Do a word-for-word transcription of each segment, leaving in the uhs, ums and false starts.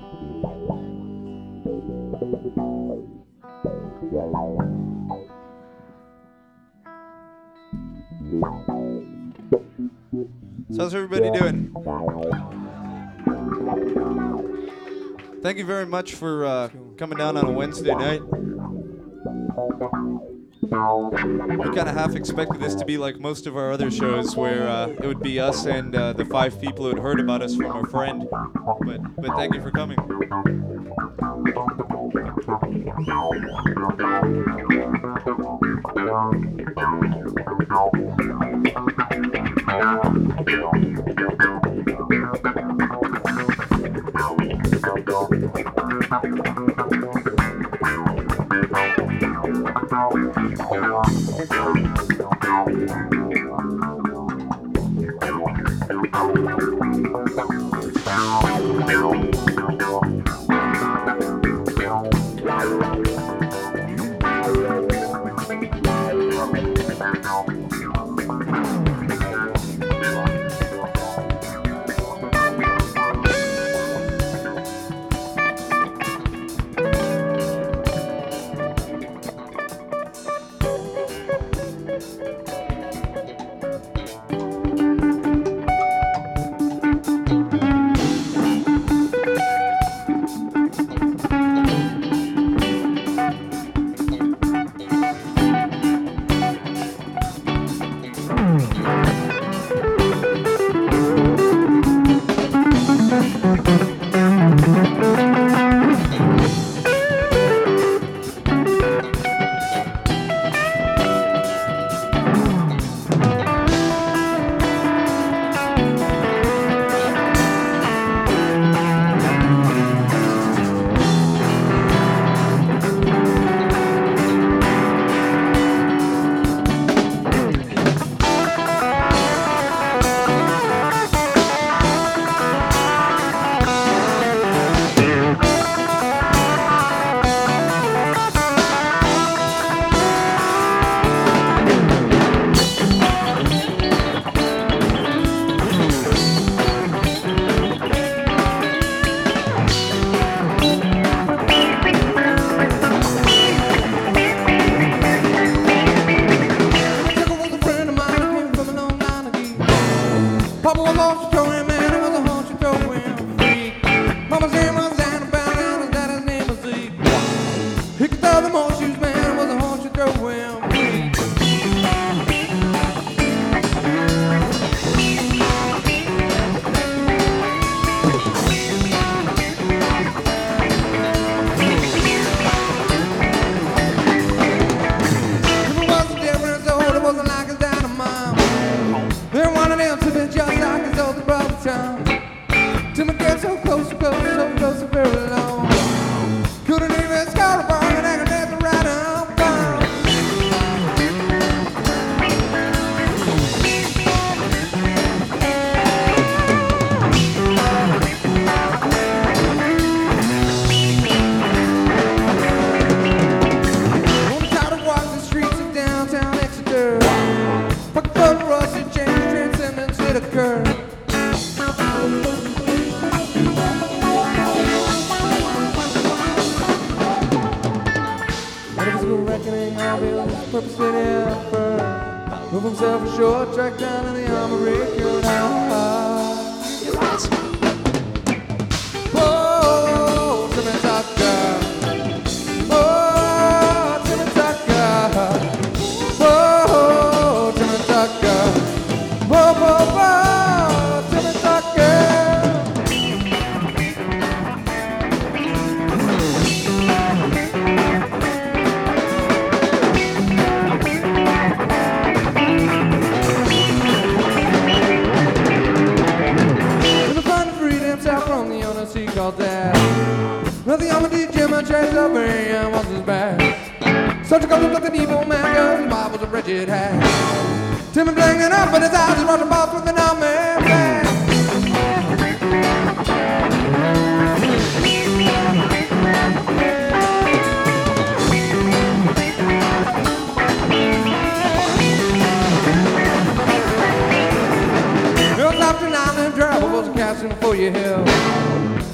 So how's everybody doing? Thank you very much for uh, coming down on a Wednesday night. We kind of half expected this to be like most of our other shows, where uh, it would be us and uh, the five people who had heard about us from a friend. But but thank you for coming.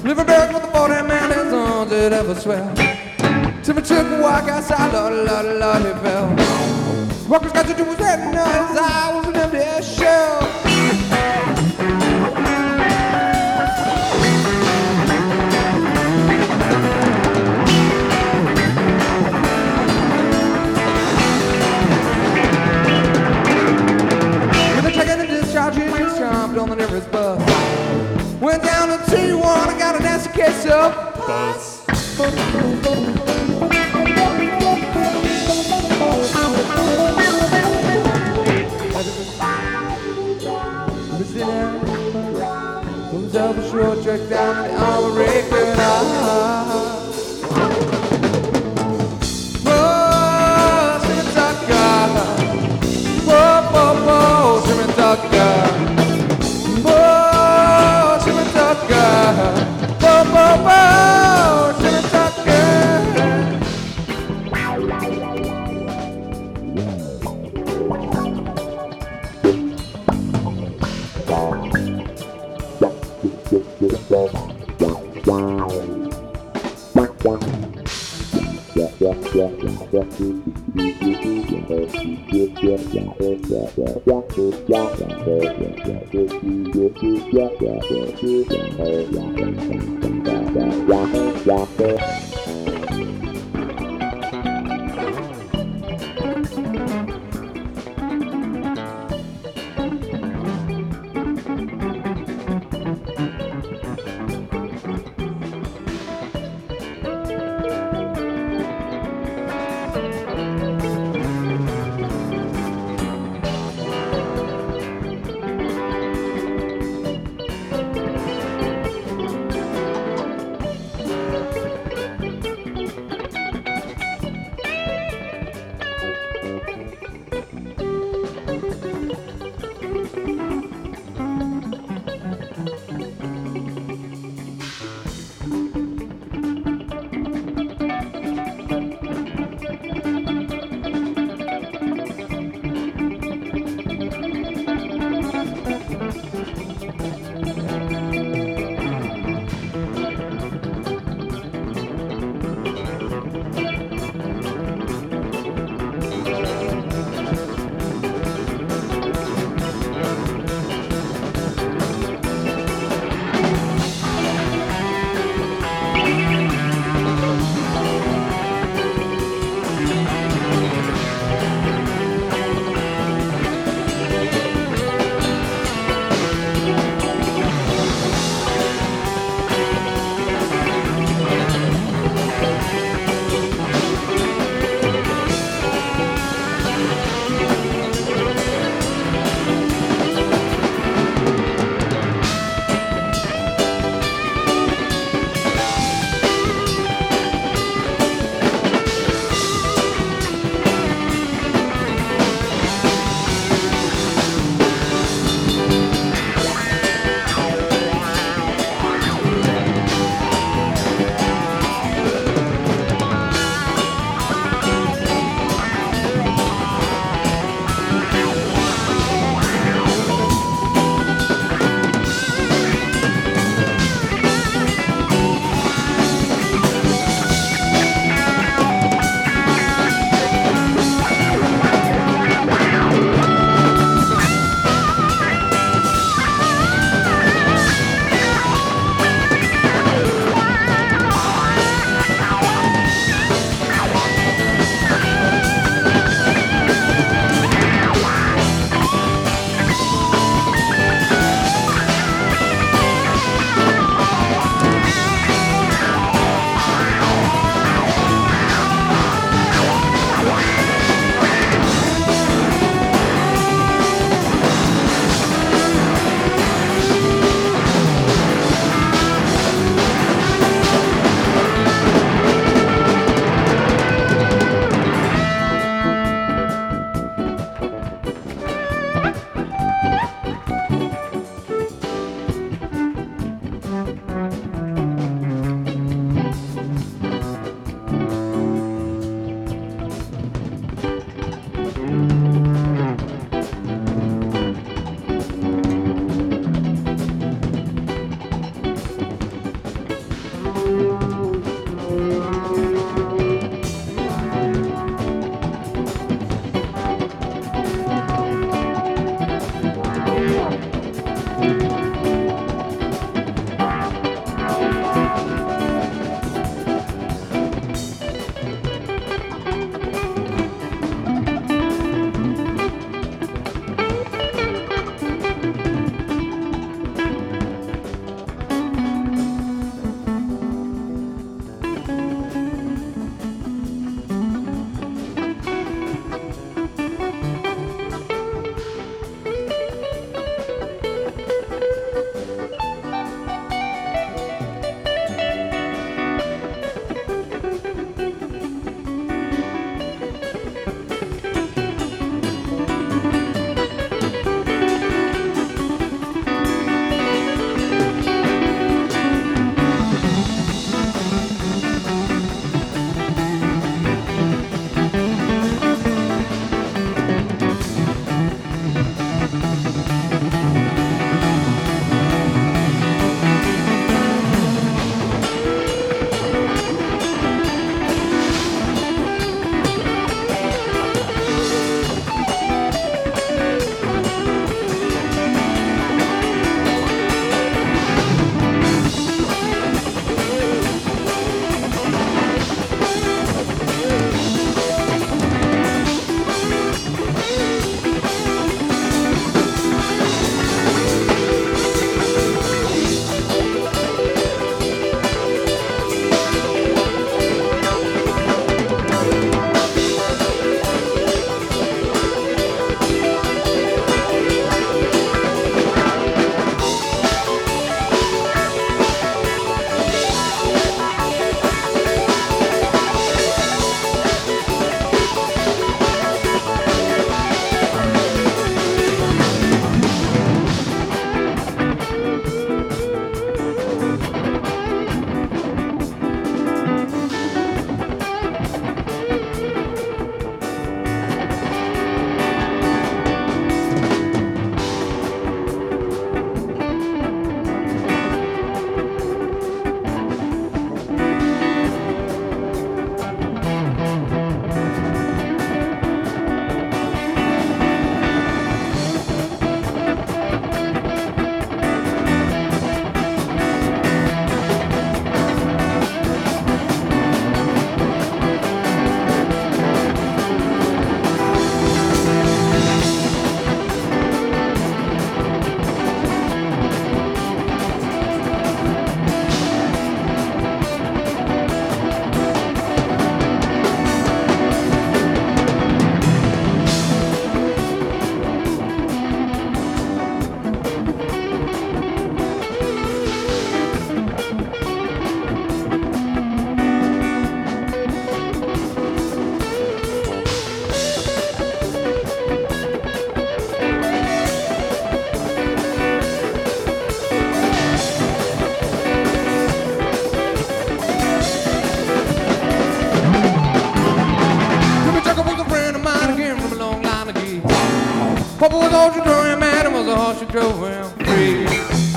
Live a barrack with a forty man hands on it ever swell. Timmy took a walk outside, Lord, Lord, Lord, he fell. Walker's got to do was that night, his eye was an empty shell. With a check and a discharge, he just chomped on the nearest bus. Went down to T one, I got a nasty case of buzz. Himself a short trek down the Armory. Whoa, Simon Tucker. Whoa, whoa, whoa, Simon Tucker. Whoa, Simon Tucker. Whoa, whoa, whoa, Simon Tucker. was a horse you drove him, Adam was a horse you drove him free.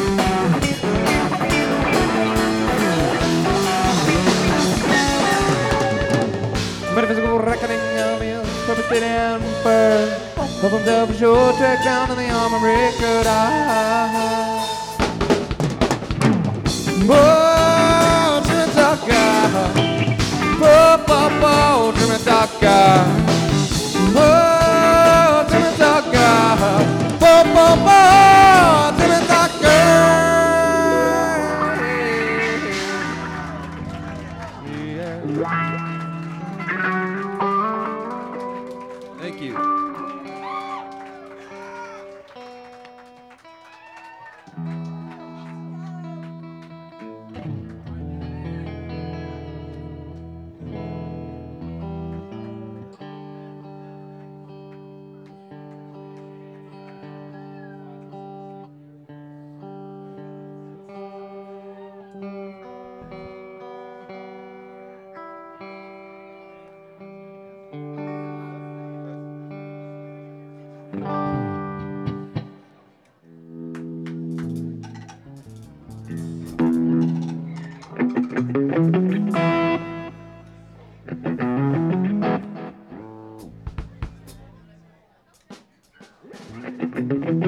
Metaphysical reckoning of his purpose and birth. Love himself a short trek down to the armory could I. Oh, Jimmy Tucker. Oh, oh, oh, Jimmy Tucker. Oh, Jimmy Tucker. Oh, oh, oh, Jimmy Tucker. Yeah. Thank you. Thank you.